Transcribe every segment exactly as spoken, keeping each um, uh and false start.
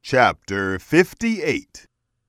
Chapter fifty-eight.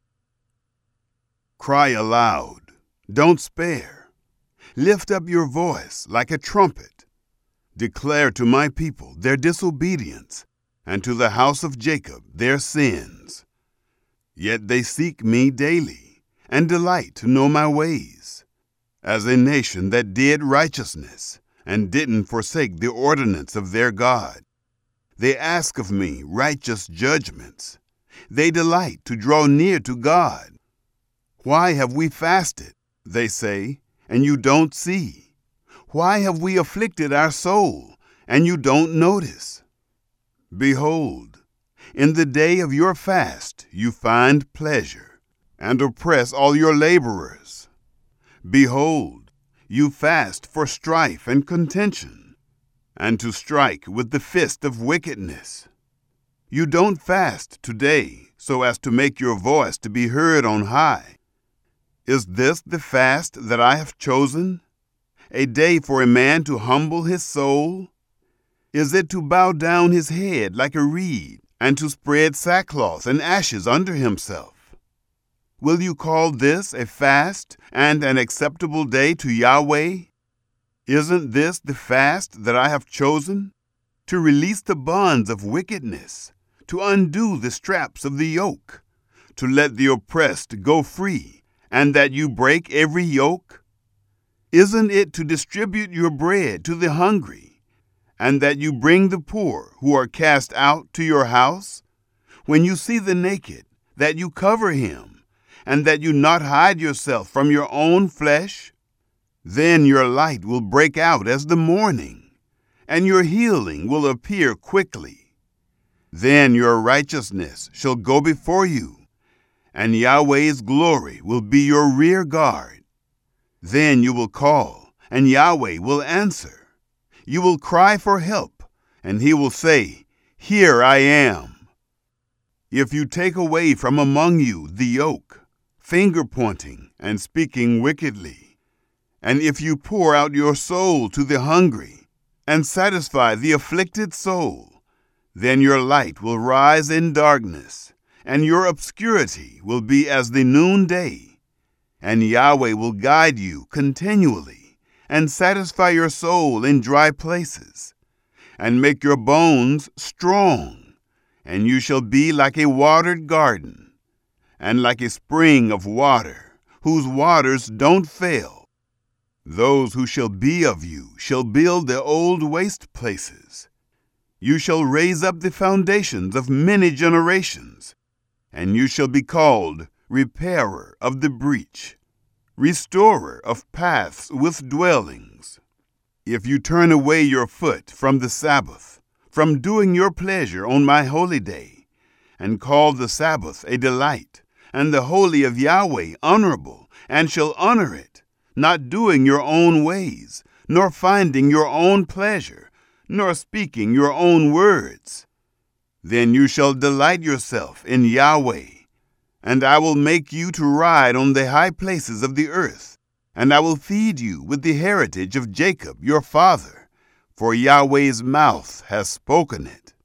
Cry aloud, don't spare. Lift up your voice like a trumpet. Declare to my people their disobedience, and to the house of Jacob their sins. Yet they seek me daily, and delight to know my ways, as a nation that did righteousness, and didn't forsake the ordinance of their God. They ask of me righteous judgments. They delight to draw near to God. Why have we fasted, they say, and you don't see? Why have we afflicted our soul, and you don't notice? Behold, in the day of your fast you find pleasure, and oppress all your laborers. Behold, you fast for strife and contention, and to strike with the fist of wickedness. You don't fast today so as to make your voice to be heard on high. Is this the fast that I have chosen? A day for a man to humble his soul? Is it to bow down his head like a reed, and to spread sackcloth and ashes under himself? Will you call this a fast and an acceptable day to Yahweh? Isn't this the fast that I have chosen? To release the bonds of wickedness, to undo the straps of the yoke, to let the oppressed go free, and that you break every yoke? Isn't it to distribute your bread to the hungry, and that you bring the poor who are cast out to your house? When you see the naked, that you cover him, and that you not hide yourself from your own flesh? Then your light will break out as the morning, and your healing will appear quickly. Then your righteousness shall go before you, and Yahweh's glory will be your rear guard. Then you will call, and Yahweh will answer. You will cry for help, and he will say, Here I am. If you take away from among you the yoke, finger-pointing and speaking wickedly, and if you pour out your soul to the hungry, and satisfy the afflicted soul, then your light will rise in darkness, and your obscurity will be as the noonday. And Yahweh will guide you continually, and satisfy your soul in dry places, and make your bones strong, and you shall be like a watered garden, and like a spring of water, whose waters don't fail. Those who shall be of you shall build the old waste places. You shall raise up the foundations of many generations, and you shall be called repairer of the breach, restorer of paths with dwellings. If you turn away your foot from the Sabbath, from doing your pleasure on my holy day, and call the Sabbath a delight, and the holy of Yahweh honorable, and shall honor it, not doing your own ways, nor finding your own pleasure, nor speaking your own words, then you shall delight yourself in Yahweh, and I will make you to ride on the high places of the earth, and I will feed you with the heritage of Jacob your father, for Yahweh's mouth has spoken it.